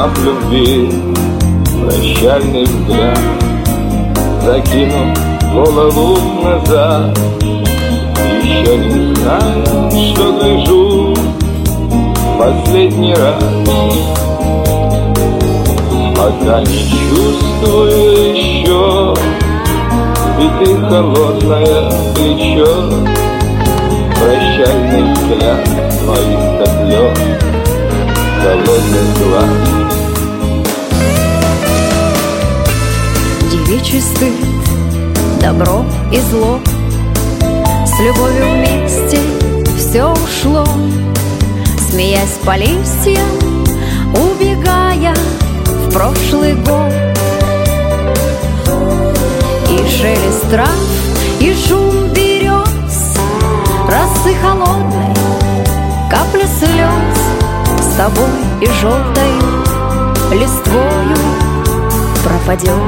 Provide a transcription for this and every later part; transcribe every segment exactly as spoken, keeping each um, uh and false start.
знак любви, прощальный взгляд, закинув голову назад. Еще не знаю, что гляжу последний раз, пока не чувствую еще, и ты холодное плечо, прощальный взгляд моих слез, холодный глаз. Девичий стыд, добро и зло, с любовью вместе все ушло. Смеясь по листьям, убегая в прошлый год. И шелест трав, и шум берез, росы холодной, капля слез, с тобой и желтой листвою пропадет.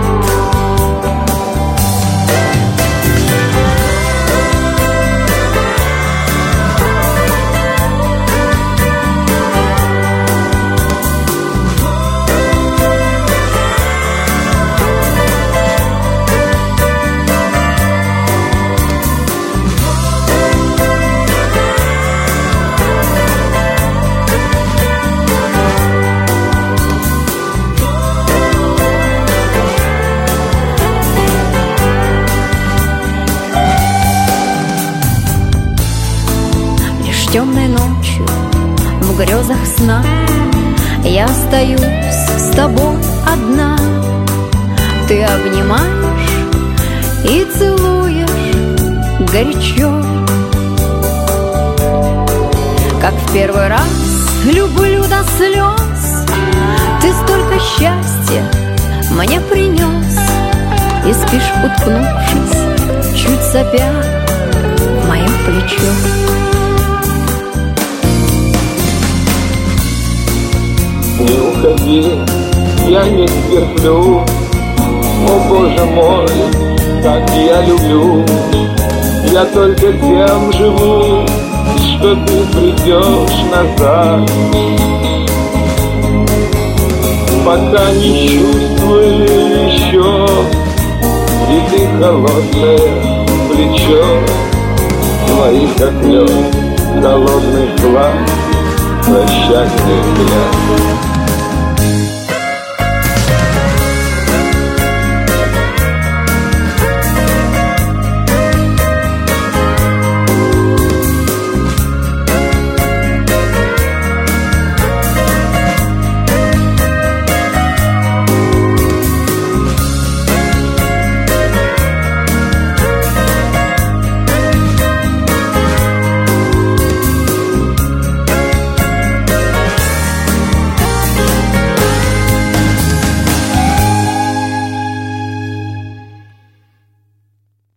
Темной ночью в грезах сна я остаюсь с тобой одна. Ты обнимаешь и целуешь горячо, как в первый раз люблю до слез. Ты столько счастья мне принес, и спишь, уткнувшись, чуть сопя в мое плечо. Не уходи, я не стерплю, о Боже мой, как я люблю. Я только тем живу, что ты придешь назад. Пока не чувствую еще, и ты холодное плечо, твои как лед, холодный глаз, прощальный взгляд.